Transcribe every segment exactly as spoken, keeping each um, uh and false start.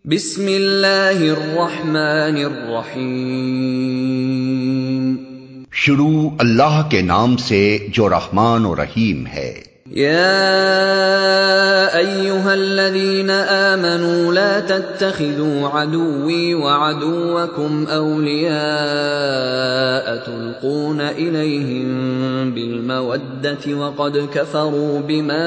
بسم اللہ الرحمن الرحیم۔ شروع اللہ کے نام سے جو رحمان و رحیم ہے۔ یا ایھا الذین آمنوا لا تتخذوا عدوی وعدوکم اولیاء تلقون الیہم بالمودۃ وقد کفروا بما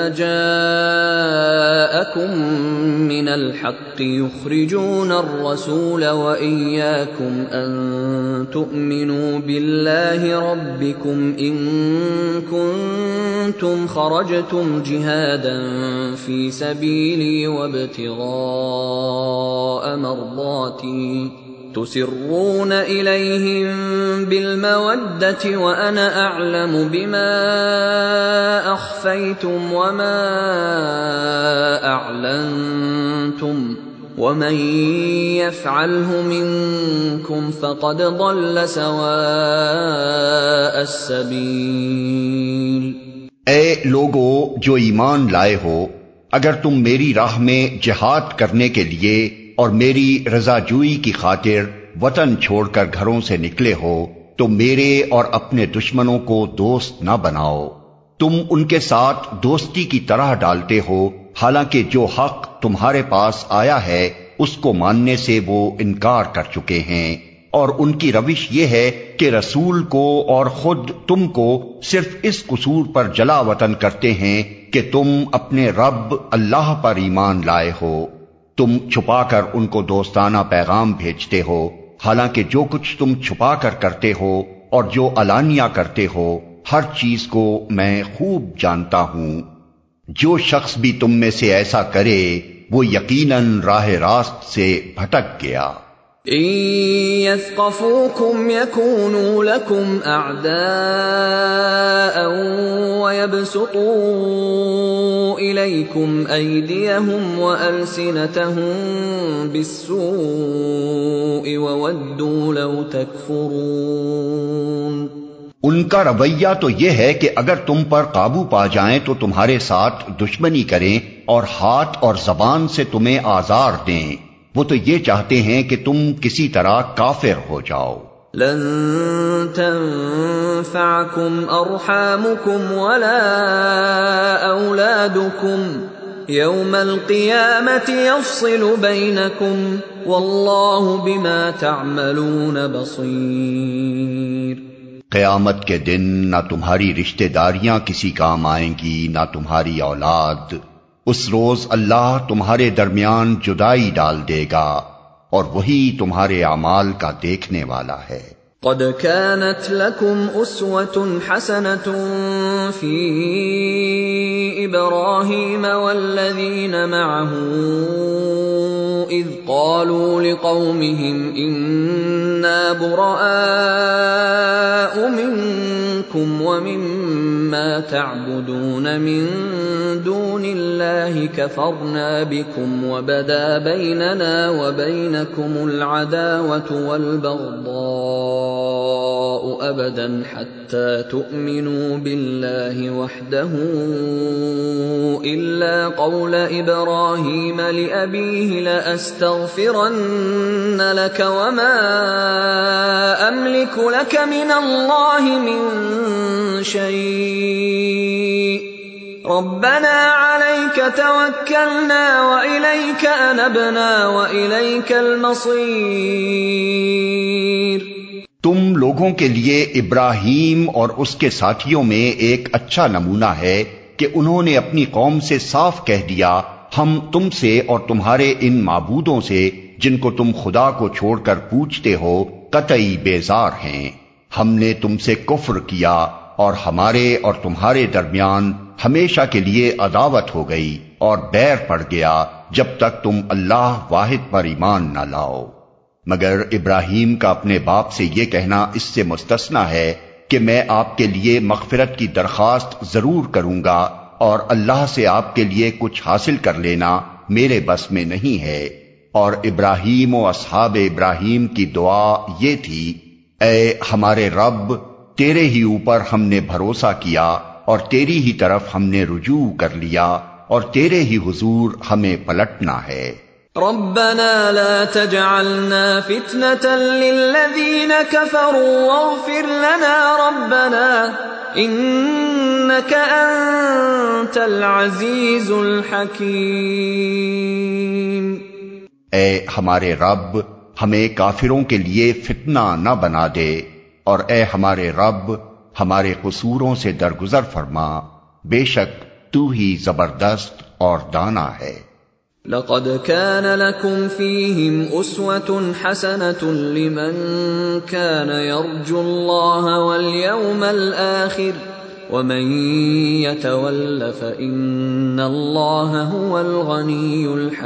جاءکم من الحق یخرجون الرسول وإیاکم ان تؤمنوا باللہ ربکم ان کنتم خرجتم خرجتم جهادا في سبيلي وابتغاء مرضاتي تسرون إليهم بالمودة وأنا أعلم بما أخفيتم وما أعلنتم ومن يفعله منكم فقد ضل سواء السبيل۔ اے لوگو جو ایمان لائے ہو، اگر تم میری راہ میں جہاد کرنے کے لیے اور میری رضا جوئی کی خاطر وطن چھوڑ کر گھروں سے نکلے ہو تو میرے اور اپنے دشمنوں کو دوست نہ بناؤ۔ تم ان کے ساتھ دوستی کی طرح ڈالتے ہو، حالانکہ جو حق تمہارے پاس آیا ہے اس کو ماننے سے وہ انکار کر چکے ہیں، اور ان کی روش یہ ہے کہ رسول کو اور خود تم کو صرف اس قصور پر جلا وطن کرتے ہیں کہ تم اپنے رب اللہ پر ایمان لائے ہو۔ تم چھپا کر ان کو دوستانہ پیغام بھیجتے ہو، حالانکہ جو کچھ تم چھپا کر کرتے ہو اور جو علانیہ کرتے ہو ہر چیز کو میں خوب جانتا ہوں۔ جو شخص بھی تم میں سے ایسا کرے وہ یقیناً راہ راست سے بھٹک گیا۔ إن يثقفوكم يكونوا لكم أعداء ويبسطوا إليكم أيديهم وألسنتهم بالسوء وودوا لو تكفرون۔ ان کا رویہ تو یہ ہے کہ اگر تم پر قابو پا جائیں تو تمہارے ساتھ دشمنی کریں اور ہاتھ اور زبان سے تمہیں آزار دیں۔ وہ تو یہ چاہتے ہیں کہ تم کسی طرح کافر ہو جاؤ۔ لن تنفعكم ارحامكم ولا اولادكم يوم القيامة يفصل بينكم والله بما تعملون بصير۔ قیامت کے دن نہ تمہاری رشتہ داریاں کسی کام آئیں گی نہ تمہاری اولاد۔ اس روز اللہ تمہارے درمیان جدائی ڈال دے گا اور وہی تمہارے اعمال کا دیکھنے والا ہے۔ قد كانت لكم أسوة حسنة في إبراهيم والذين معه إذ قالوا لقومهم إنا براء منكم ومما تعبدون من دون الله كفرنا بكم وبدا بيننا وبينكم العداوة والبغضاء أبدا حتى تؤمنوا بالله وحده إلا قول إبراهيم لأبيه لأستغفرن لك وما أملك لك من الله من شيء ربنا عليك توكلنا وإليك أنبنا وإليك المصير۔ تم لوگوں کے لیے ابراہیم اور اس کے ساتھیوں میں ایک اچھا نمونہ ہے کہ انہوں نے اپنی قوم سے صاف کہہ دیا ہم تم سے اور تمہارے ان معبودوں سے جن کو تم خدا کو چھوڑ کر پوجتے ہو قطعی بیزار ہیں۔ ہم نے تم سے کفر کیا اور ہمارے اور تمہارے درمیان ہمیشہ کے لیے عداوت ہو گئی اور بیر پڑ گیا جب تک تم اللہ واحد پر ایمان نہ لاؤ۔ مگر ابراہیم کا اپنے باپ سے یہ کہنا اس سے مستثنی ہے کہ میں آپ کے لیے مغفرت کی درخواست ضرور کروں گا اور اللہ سے آپ کے لیے کچھ حاصل کر لینا میرے بس میں نہیں ہے۔ اور ابراہیم و اصحاب ابراہیم کی دعا یہ تھی، اے ہمارے رب، تیرے ہی اوپر ہم نے بھروسہ کیا اور تیری ہی طرف ہم نے رجوع کر لیا اور تیرے ہی حضور ہمیں پلٹنا ہے۔ ربنا لا تجعلنا فتنة للذين كفروا واغفر لنا ربنا إنك أنت العزيز الحكيم۔ اے ہمارے رب، ہمیں کافروں کے لیے فتنہ نہ بنا دے، اور اے ہمارے رب ہمارے قصوروں سے درگزر فرما، بے شک تو ہی زبردست اور دانا ہے۔ لقد كان لكم فيهم أسوة حسنة لمن كان يرجو الله واليوم الآخر ومن يتول فإن الله هو الغني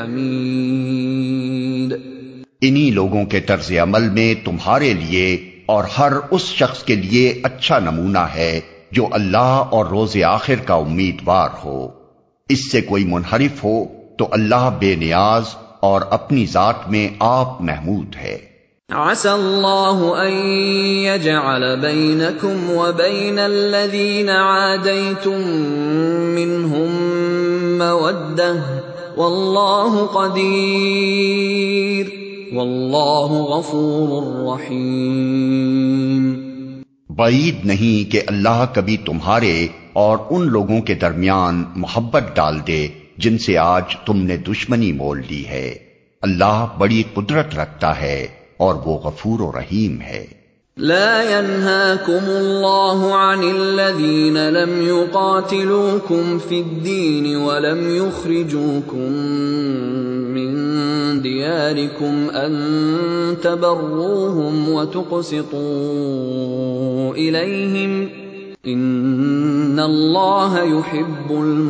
الحميد۔ انہی لوگوں کے طرز عمل میں تمہارے لیے اور ہر اس شخص کے لیے اچھا نمونہ ہے جو اللہ اور روز آخر کا امیدوار ہو۔ اس سے کوئی منحرف ہو تو اللہ بے نیاز اور اپنی ذات میں آپ محمود ہے۔ عسى الله أن يجعل بينكم وبين الذين عاديتم منهم مودة والله قدير والله غفور رحيم۔ بعید نہیں کہ اللہ کبھی تمہارے اور ان لوگوں کے درمیان محبت ڈال دے جن سے آج تم نے دشمنی مول لی ہے۔ اللہ بڑی قدرت رکھتا ہے اور وہ غفور و رحیم ہے۔ لا ينهاكم الله عن الذين لم يقاتلوكم في الدين ولم يخرجوكم من دياركم أن تبروهم وتقسطوا إليهم ان اللہ يحب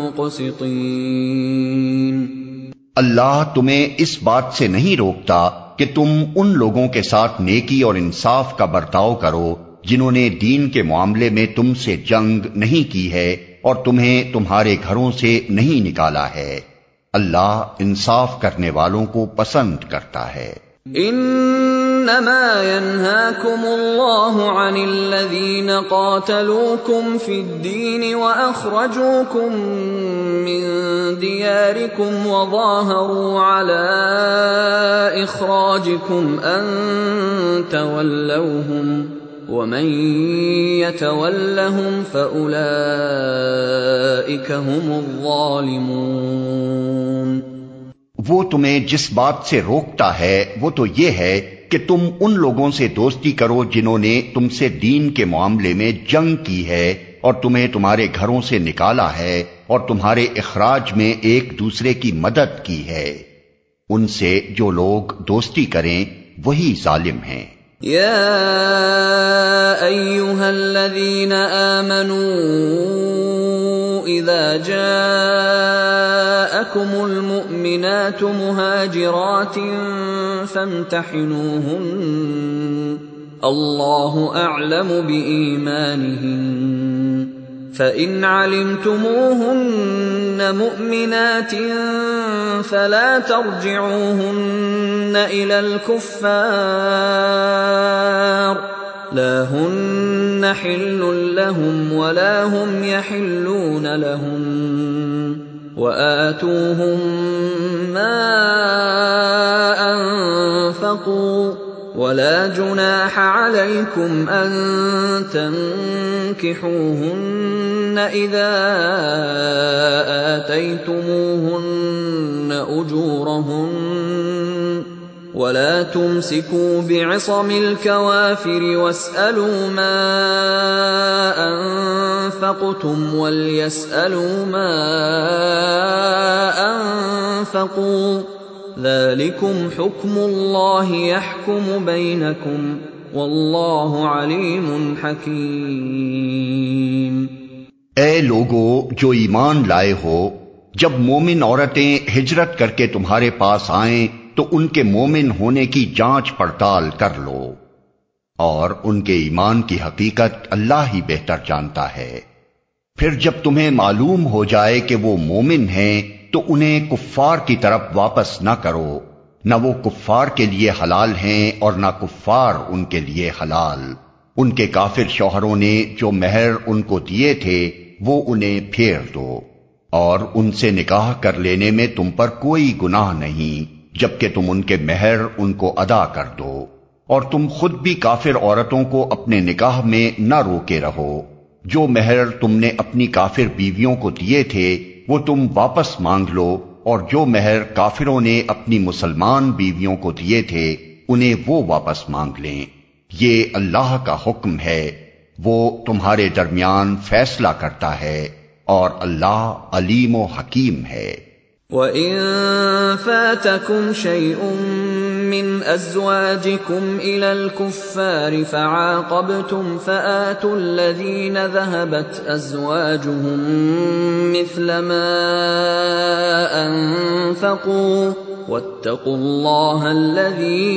المقسطین۔ اللہ تمہیں اس بات سے نہیں روکتا کہ تم ان لوگوں کے ساتھ نیکی اور انصاف کا برتاؤ کرو جنہوں نے دین کے معاملے میں تم سے جنگ نہیں کی ہے اور تمہیں تمہارے گھروں سے نہیں نکالا ہے۔ اللہ انصاف کرنے والوں کو پسند کرتا ہے۔ انما ينهاكم الله عن الذين قاتلوكم في الدين واخرجوكم من دياركم وظاهروا على اخراجكم ان تولوهم ومن يتولهم فاولئك هم الظالمون۔ وہ تمہیں جس بات سے روکتا ہے وہ تو یہ ہے کہ تم ان لوگوں سے دوستی کرو جنہوں نے تم سے دین کے معاملے میں جنگ کی ہے اور تمہیں تمہارے گھروں سے نکالا ہے اور تمہارے اخراج میں ایک دوسرے کی مدد کی ہے۔ ان سے جو لوگ دوستی کریں وہی ظالم ہیں۔ یا ایھا الذین آمنوا اذا جاءکم المؤمنات مہاجرات فامتحنوہن اللہ اعلم بإیمانہن فإن علمتموهن مؤمنات فلا ترجعوهن إلى الكفار لا هن حل لهم ولا هم يحلون لهم وآتوهم ما أنفقوا ولا جناح عليكم أن تنكحوهن إذا آتيتموهن أجورهن ولا تمسكوا بعصم الكوافر واسألوا ما أنفقتم وليسألوا ما أنفقوا ذلكم حكم الله يحكم بينكم والله عليم حكيم۔ اے لوگو جو ایمان لائے ہو، جب مومن عورتیں ہجرت کر کے تمہارے پاس آئیں تو ان کے مومن ہونے کی جانچ پڑتال کر لو، اور ان کے ایمان کی حقیقت اللہ ہی بہتر جانتا ہے۔ پھر جب تمہیں معلوم ہو جائے کہ وہ مومن ہیں تو انہیں کفار کی طرف واپس نہ کرو، نہ وہ کفار کے لیے حلال ہیں اور نہ کفار ان کے لیے حلال۔ ان کے کافر شوہروں نے جو مہر ان کو دیے تھے وہ انہیں پھیر دو، اور ان سے نکاح کر لینے میں تم پر کوئی گناہ نہیں جبکہ تم ان کے مہر ان کو ادا کر دو، اور تم خود بھی کافر عورتوں کو اپنے نکاح میں نہ روکے رہو۔ جو مہر تم نے اپنی کافر بیویوں کو دیے تھے وہ تم واپس مانگ لو، اور جو مہر کافروں نے اپنی مسلمان بیویوں کو دیے تھے انہیں وہ واپس مانگ لیں۔ یہ اللہ کا حکم ہے، وہ تمہارے درمیان فیصلہ کرتا ہے، اور اللہ علیم و حکیم ہے۔ وَإِن فَاتَكُمْ شَيْءٌ مِّنْ أَزْوَاجِكُمْ إِلَى الْكُفَّارِ فَعَاقَبْتُمْ فَآتُوا الَّذِينَ ذَهَبَتْ أَزْوَاجُهُم مِّثْلَ مَا أَنفَقُوا وَاتَّقُوا اللَّهَ الَّذِي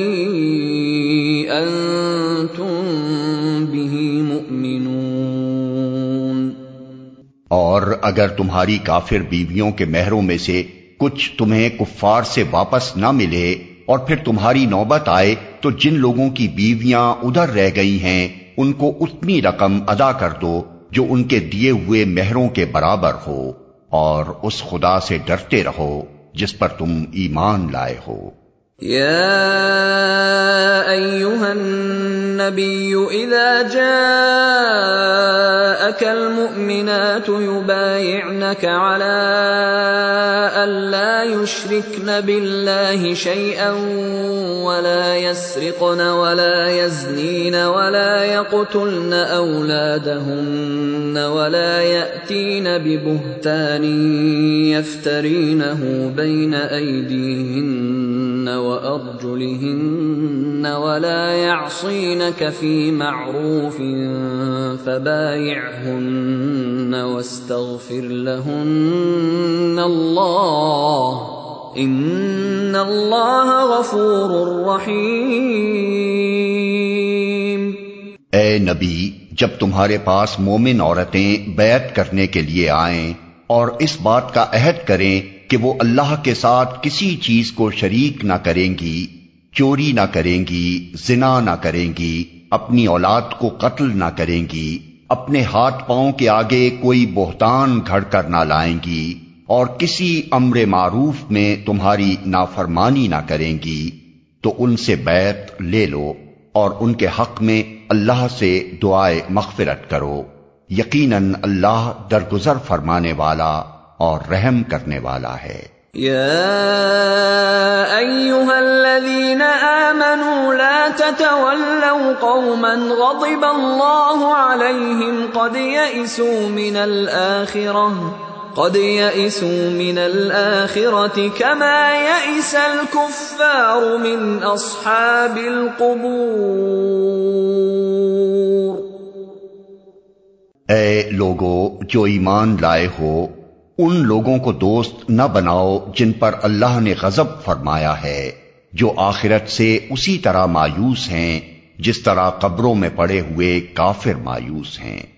أَنتُم بِهِ مُؤْمِنُونَ۔ اور اگر تمہاری کافر بیویوں کے مہروں میں سے کچھ تمہیں کفار سے واپس نہ ملے اور پھر تمہاری نوبت آئے تو جن لوگوں کی بیویاں ادھر رہ گئی ہیں ان کو اتنی رقم ادا کر دو جو ان کے دیے ہوئے مہروں کے برابر ہو، اور اس خدا سے ڈرتے رہو جس پر تم ایمان لائے ہو۔ یا ایھا النبی اذا جاءک المؤمنات یبایعنک علی ان لا یشرکن باللہ شیئا ولا یسرقن ولا یزنین ولا یقتلن اولادہن ولا یأتین ببہتان یفترینہ بین ایدیہن وأرجلهن ولا يعصينك في معروف فبايعهن واستغفر لهن الله إن الله غفور رحيم۔ اے نبی، جب تمہارے پاس مومن عورتیں بیعت کرنے کے لیے آئیں اور اس بات کا عہد کریں کہ وہ اللہ کے ساتھ کسی چیز کو شریک نہ کریں گی، چوری نہ کریں گی، زنا نہ کریں گی، اپنی اولاد کو قتل نہ کریں گی، اپنے ہاتھ پاؤں کے آگے کوئی بہتان گھڑ کر نہ لائیں گی، اور کسی امر معروف میں تمہاری نافرمانی نہ کریں گی، تو ان سے بیعت لے لو اور ان کے حق میں اللہ سے دعائے مغفرت کرو۔ یقیناً اللہ درگزر فرمانے والا اور رحم کرنے والا ہے۔ یا ایھا الذین آمنوا لا تتولوا قوما غضب اللہ علیہم قد یئسوا من الآخرة قد یئسوا من الآخرة كما یئس الكفار من اصحاب القبور۔ اے لوگو جو ایمان لائے ہو، ان لوگوں کو دوست نہ بناؤ جن پر اللہ نے غضب فرمایا ہے، جو آخرت سے اسی طرح مایوس ہیں جس طرح قبروں میں پڑے ہوئے کافر مایوس ہیں۔